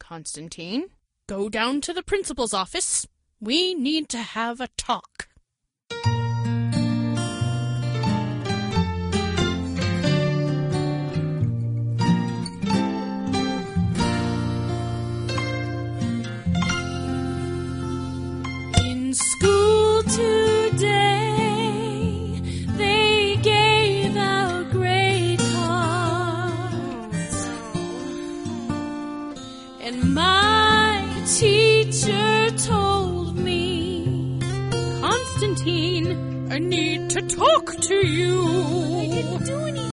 Constantine. Go down to the principal's office. We need to have a talk. In school today, they gave out grade cards, and my teacher told me, Constantine, I need to talk to you.